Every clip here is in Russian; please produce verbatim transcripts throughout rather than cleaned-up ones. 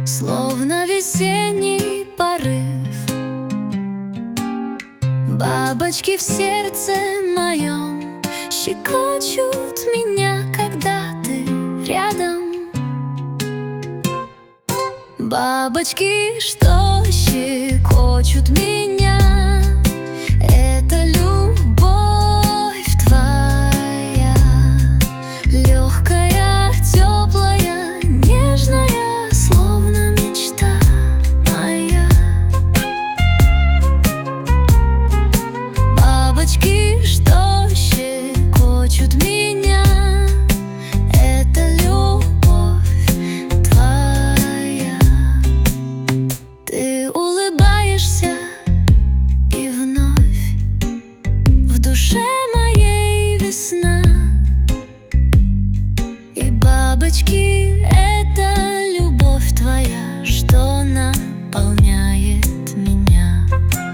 словно весенний порыв. Бабочки в сердце моем щекочут меня, когда ты рядом. Бабочки, что щекочут меня, это любовь твоя, легкая, теплая, нежная, словно мечта моя. Бабочки, что щекочут меня, это любовь твоя. Ты улыбаешься, и вновь в душе моей весна. И бабочки — это любовь твоя, что наполняет меня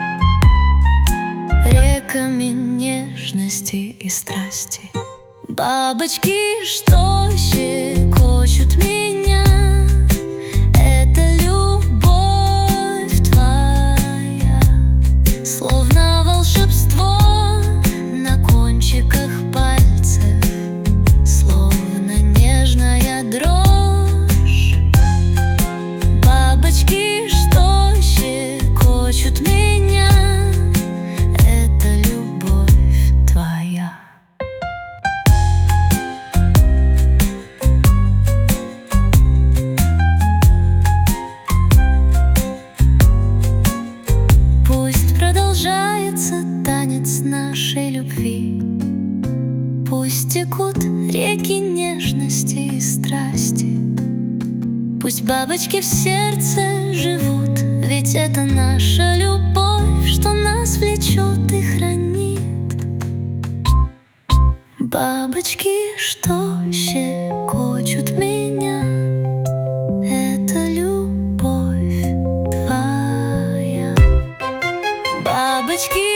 реками нежности и страсти. Бабочки, что щекочут меня, это любовь твоя, словно волшебство на кончиках пальцев, словно нежная дрожь. Бабочки, что щекочут меня, это любовь твоя. Пусть продолжается танец нашей любви, пусть текут реки нежности и страсти, пусть бабочки в сердце живут, ведь это наша любовь, что нас влечет и хранит. Бабочки, что щекочут меня, это любовь твоя. Бабочки,